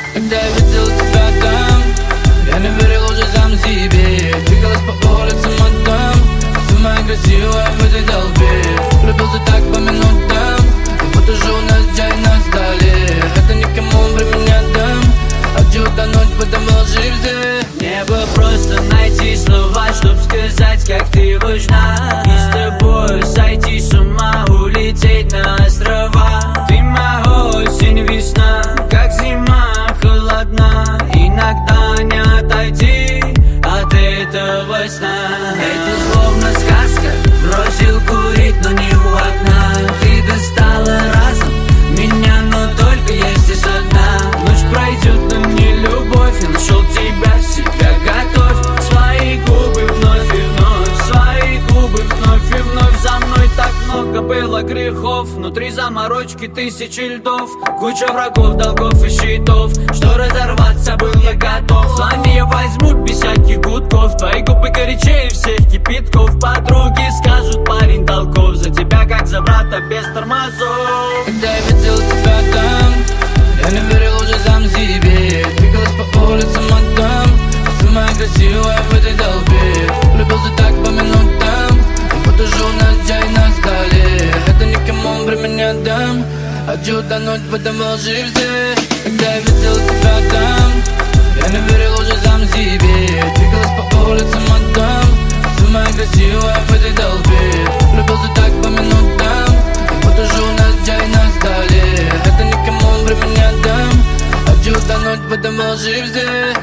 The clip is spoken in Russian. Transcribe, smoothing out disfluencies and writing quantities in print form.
Когда я видел тебя там, я не верил уже сам себе. Двигалась по улицам мадам, самая красивая в этой толпе. Влюбился так по минутам, и вот уже у нас чай на столе. Это никому время не отдам, хочу утонуть в этом волшебстве. Мне бы просто найти слова, чтоб сказать, как ты важна. И с тобой сойти с ума, улететь на острова. Ты моя осень, весна, как зима холодна. Иногда не отойти от этого сна. Это словно сказка, бросил курить, но не у окна. Ты достала разом меня, но только если со дна. Ночь пройдет, но не любовь, я нашел себя готовь. Свои губы вновь и вновь, свои губы вновь и вновь. За мной так много было грехов, внутри заморочки тысячи льдов. Куча врагов, долгов и щитов, что разорваться был я готов. Звони, я возьму без всяких гудков. Твои губы горячее всех кипятков. Подруги скажут, парень толков. За тебя как за брата без тормозов. Когда я видел тебя там, я не верил уже сам себе. Двигалась по улицам мадам, самая красивая в этой толпе. Влюбился так по минутам, и вот уже у нас чай на столе. Это никому время не отдам, хочу утонуть в этом волшебстве. Когда я видел тебя там, я не верил уже сам себе. Двигалась по улицам мадам, самая красивая в этой толпе. Влюбился так по минутам, и вот уже у нас чай на столе. Это никому время не отдам, хочу утонуть в этом волшебстве.